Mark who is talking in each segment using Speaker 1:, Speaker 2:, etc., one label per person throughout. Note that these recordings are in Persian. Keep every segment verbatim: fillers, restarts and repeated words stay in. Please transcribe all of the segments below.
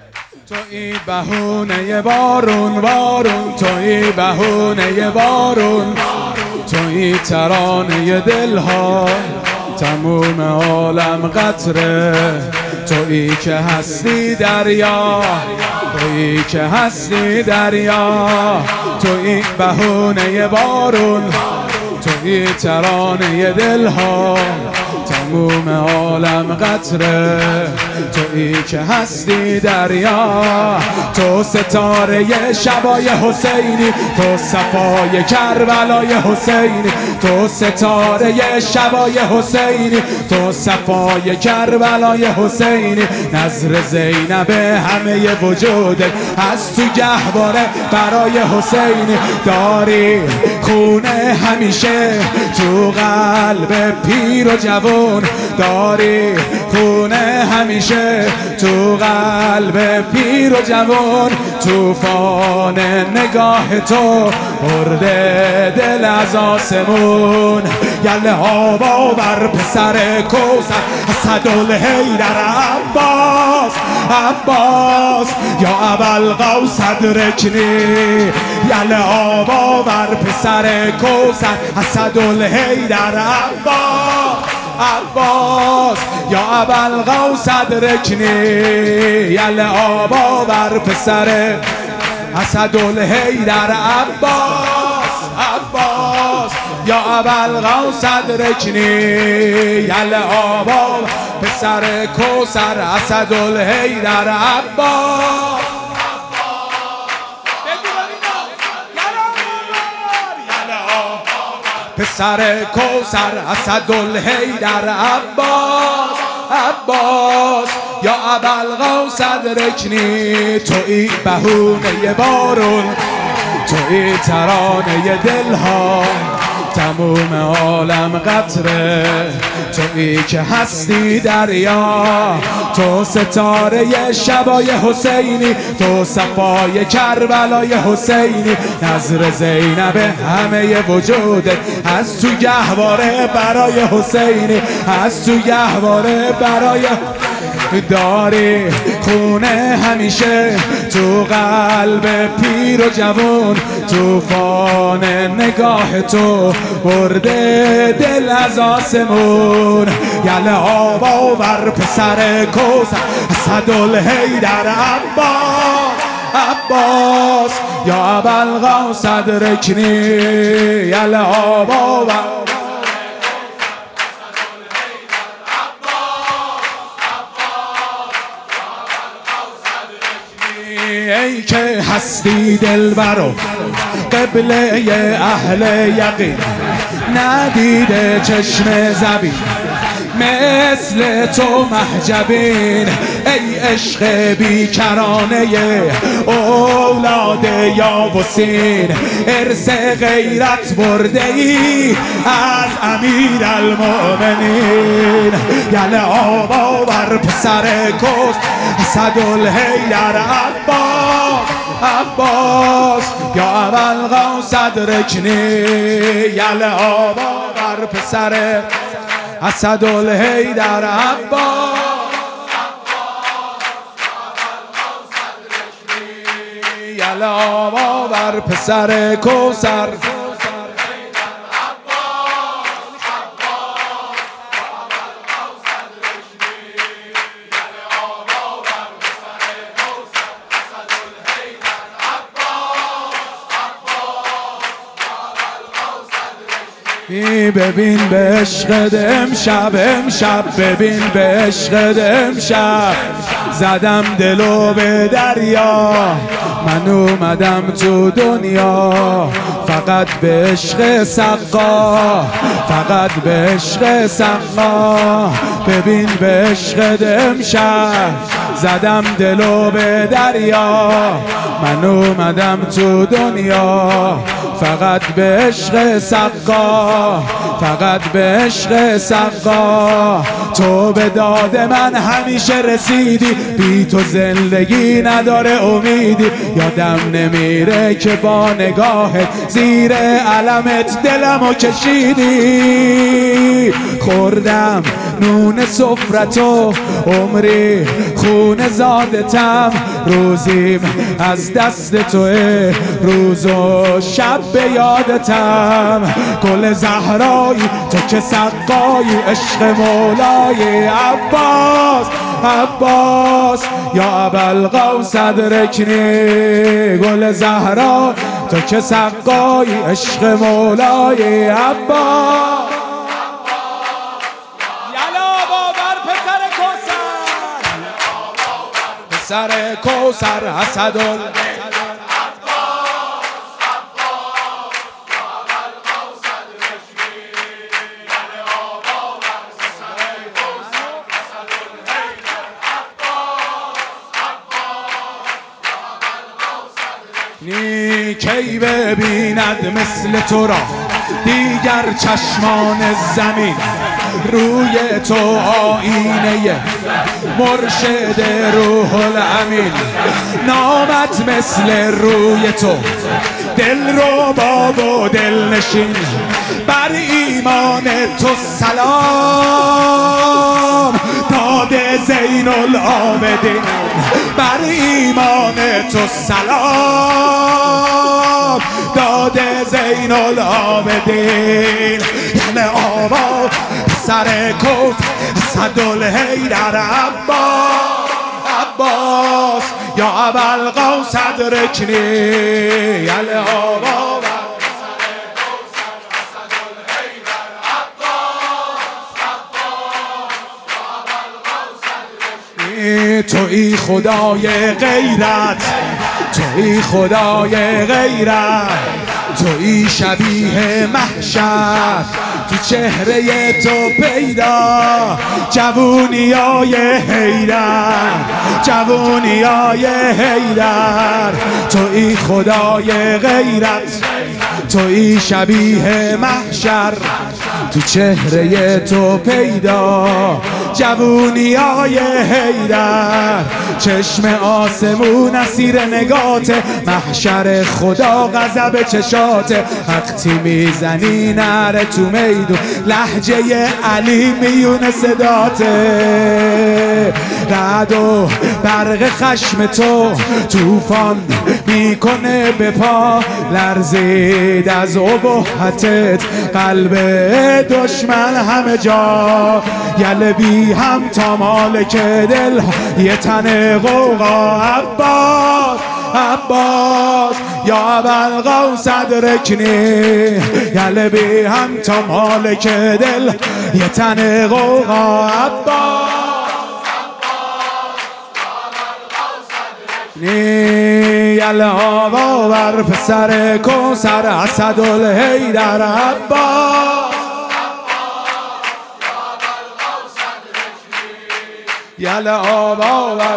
Speaker 1: توی بهونه بارون بارون، توی بهونه بارون، توی ترانه دلها، تموم عالم قطره، توی که هستی دریا، توی که هستی دریا، توی بهونه بارون، توی ترانه دلها، تموم عالم قطره، تویی که هستی دریا، تو ستاره شبای حسینی، تو صفای کربلای حسینی، تو ستاره شبای حسینی، تو صفای کربلای حسینی، نظر زینب همه وجودت از تو گهواره برای حسینی، داری خونه همیشه تو قلب پیر و جوان، داری خونه همیشه تو قلب پیر و جوان، توفان نگاه تو برده دل از آسمون، گله ها باور پسر کوثر اسدالحیدر عباس، عباس یا ابوالقوس ادرکنی، گله ها باور پسر کوثر اسدالحیدر عباس، عباس یا ابوالقوس ادرکنی، یله آبا بر پسر اسدالحیدر عباس، عباس یا ابوالقوس ادرکنی، یله آبا پسر کوثر اسدالحیدر عباس، پسر کوثر اسدالحیدر عباس، عباس یا ابوالقوس ادرکنی، توی بهونه بارون، توی ترانه دلها، تموم عالم قطره، توی که هستی دریا، تو ستاره شبای حسینی، تو صفای کربلای حسینی، نظر زینب همه وجودت از تو گهواره برای حسینی، از تو گهواره برای، داری خونه همیشه تو قلب پیر و جوان، توفان نگاه تو برده دل از آسمون، گله ها باور پسر کوثر اسدالحیدر عباس، عباس یا ابوالقوس ادرکنی، گله ها باور ای که هستی دلبر و قبله اهل یقین، ندیده چشم زبین مثل تو محجبین، ای عشق بیکرانه اولاد یاوسین، ارث غیرت برده ای از امیر المؤمنین، گله آبا بر پسر کوثر اسدالحیدر عباس، عباس یا ابوالقوس ادرکنی، گله آبا بر پسر اسدالحیدر عباس، گله آبا بر پسر کوثر، ببین به عشق امشب، امشب ببین به عشق امشب، زدم دلو به دریا، من اومدم تو دنیا، فقط به عشق سقا، فقط به عشق سقا، ببین به عشق امشب، زدم دلو به دریا، من اومدم تو دنیا، فقط به عشق سقا، فقط به عشق سقا، تو به داد من همیشه رسیدی، بی تو زندگی نداره امیدی، یادم نمیره که با نگاهت زیر علمت دلمو کشیدی، خوردم نون سفرتو عمری خون زادتم روزیم از دست توه روز و شب به یادتم گل زهرایی تو که سقایی عشق مولای عباس عباس یا ابوالقوس ادرکنی گل زهرا تو که سقایی عشق مولای عباس یلا باور پسر کوثر پسر کوثر اسدالله نی کی ببیند مثل تو را دیگر چشمان زمین روی تو آینه مرشد روح الامین نامت مثل روی تو دل رو باب و دل نشین بر ایمان تو سلام داد زین العابدین بر ایمان تو سلام داد زین العابدین یعنی آبا سر کوثر اسدالحیدر عباس عباس یا ابوالقوس ادرکنی یعنی آبا توی خدای غیرت توی خدای غیرت توی شبیه محشر تو چهره تو پیدا جوونیای حیدر جوونیای حیدر توی خدای غیرت توی شبیه محشر تو چهره تو پیدا جوونیای حیدر چشم آسمون اسیر نگات محشر خدا غضب چشات وقتی میزنی نره تو میدون لهجه علی میون صداته رعد و برق خشم تو طوفان میکنه به پا لرزید از ابهتت قلب دشمن همه جا یله بی هم تا مالک دل یه تن غوغا عباس عباس یا ابوالقوس ادرکنی یله بی هم تا مالک دل یه تن غوغا عباس نی یله آور پسر کوثر اسدالحیدر عباس یله آب آور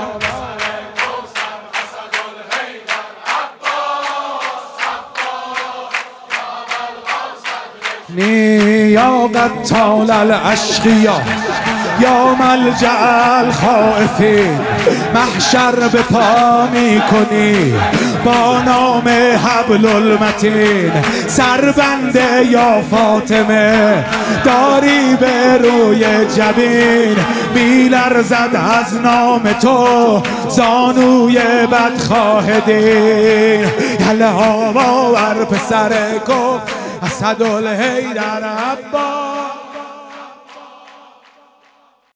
Speaker 1: نی یا قتال الاشقیا یا ملجأ الخائفین محشر به پا می کنی با نام حبل المتین سربنده یا فاطمه داری به روی جبین میلرزد از نام تو زانوی بدخواه دین یله آور پسر کو اسدالحیدر عباس